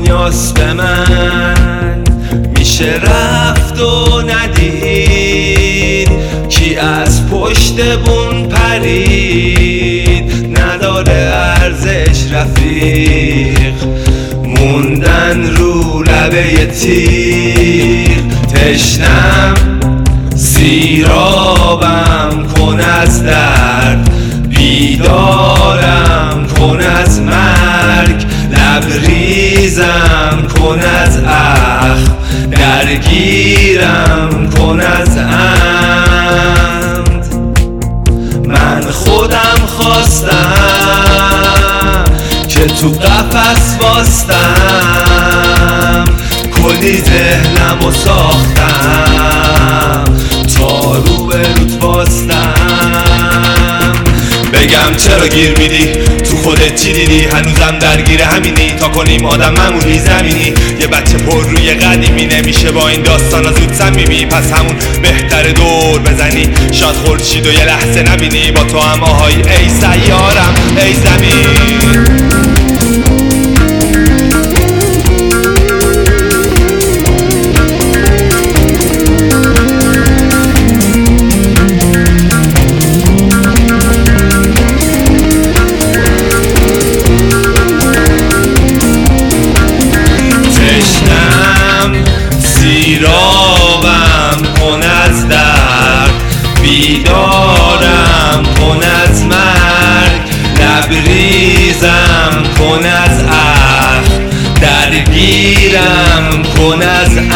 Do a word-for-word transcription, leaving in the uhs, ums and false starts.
دنیاست به من میشه رفت و ندید کی از پشت بون پرید نداره ارزش رفیق موندن رو لبه تیر تشنم سیرابم کن از درد بیدارم کن از مرگ لبریزم کن از اخم درگیرم کن از عمد من خودم خواستم که تو قفس باستم کلی ذهنمو ساختم تا رو به روت باستم بگم چرا گیر میدی تو خودت چی دیدی هنوزم درگیر همینی تا کنیم آدم معمولی زمینی یه بچه پر روی قدیمی نمیشه با این داستانا زود صمیمی پس همون بهتر دور بزنی شاد خورشید و یه لحظه نبینی با تو هم آهای ای سیارم ای زمین سیرابم کن از درد بیدارم کن از مرگ لبریزم کن از اخم درگیرم کن از